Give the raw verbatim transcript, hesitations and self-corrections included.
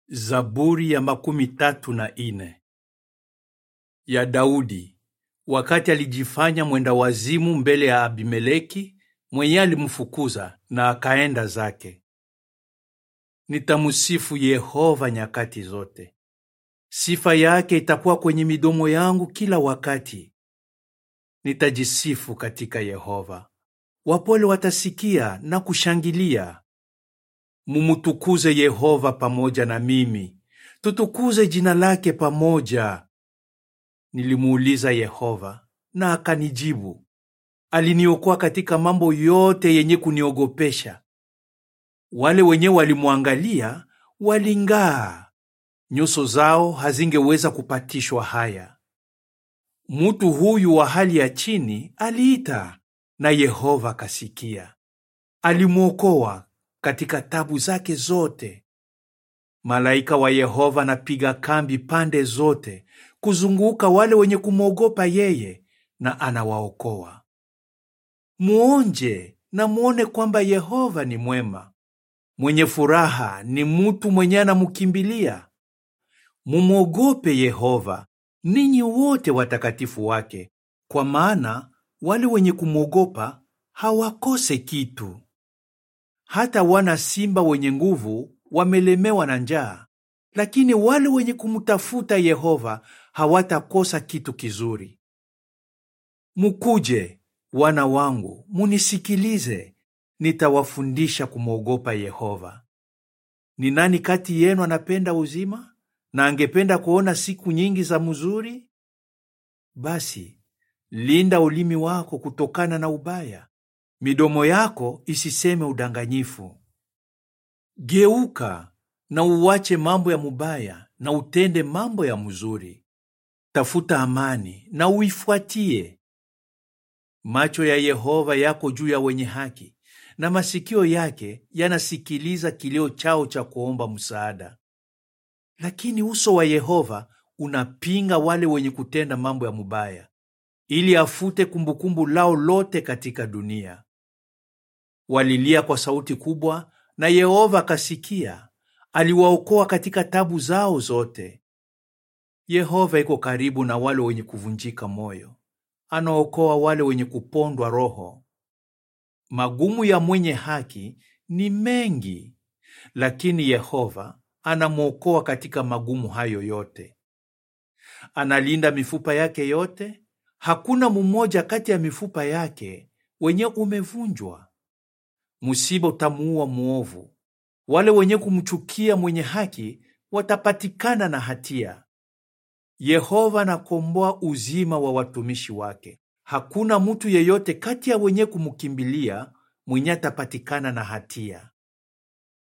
Zaburi ya makumi tatu na ine ya Daudi, wakati alijifanya mwenda wazimu mbele ya Abimeleki mwenye alimfukuza na akaenda zake. Nitamusifu Yehova nyakati zote. Sifa yake itakuwa kwenye midomo yangu kila wakati. Nitajisifu katika Yehova. Wapole watasikia na kushangilia. Mumutukuze Yehova pamoja na mimi. Tutukuze jina lake pamoja. Nilimuuliza Yehova na akanijibu. Aliniokoa katika mambo yote yenye kuniogopesha. Wale wenye walimwangalia walingaa. Nyuso zao hazingeweza kupatishwa haya. Mtu huyu wa hali ya chini aliita na Yehova kasikia. Alimuokoa katika tabu zake zote. Malaika wa Yehova napiga kambi pande zote kuzunguka wale wenye kumwogopa yeye, na anawaokoa. Muonje na muone kwamba Yehova ni mwema. Mwenye furaha ni mtu mwenye anamukimbilia. Mumwogope Yehova, ninyi wote watakatifu wake, kwa maana wale wenye kumwogopa hawakose kitu. Hata wana simba wenye nguvu wamelemewa na njaa, lakini wale wenye kumtafuta Yehova hawatakosa kitu kizuri. Mukuje, wana wangu, munisikilize, nitawafundisha kumwogopa Yehova. Ni nani kati yenu anapenda uzima na angependa kuona siku nyingi za mzuri? Basi, linda ulimi wako kutokana na ubaya. Midomo yako isiseme udanganyifu. Geuka na uwache mambo ya mubaya na utende mambo ya mzuri. Tafuta amani na uifuatie. Macho ya Yehova yako juu ya wenye haki, na masikio yake yanasikiliza kilio chao cha kuomba msaada. Lakini uso wa Yehova unapinga wale wenye kutenda mambo ya mubaya, ili afute kumbukumbu lao lote katika dunia. Walilia kwa sauti kubwa, na Yehova akasikia. Aliwaokoa katika tabu zao zote. Yehova iko karibu na wale wenye kuvunjika moyo. Anaokoa wale wenye kupondwa roho. Magumu ya mwenye haki ni mengi, lakini Yehova anamwokoa katika magumu hayo yote. Analinda mifupa yake yote. Hakuna mmoja kati ya mifupa yake wenye umevunjwa. Musiba utamuua muovu. Wale wenye kumchukia mwenye haki watapatikana na hatia. Yehova anakomboa uzima wa watumishi wake. Hakuna mtu yeyote kati ya wenye kumkimbilia mwenye atapatikana na hatia.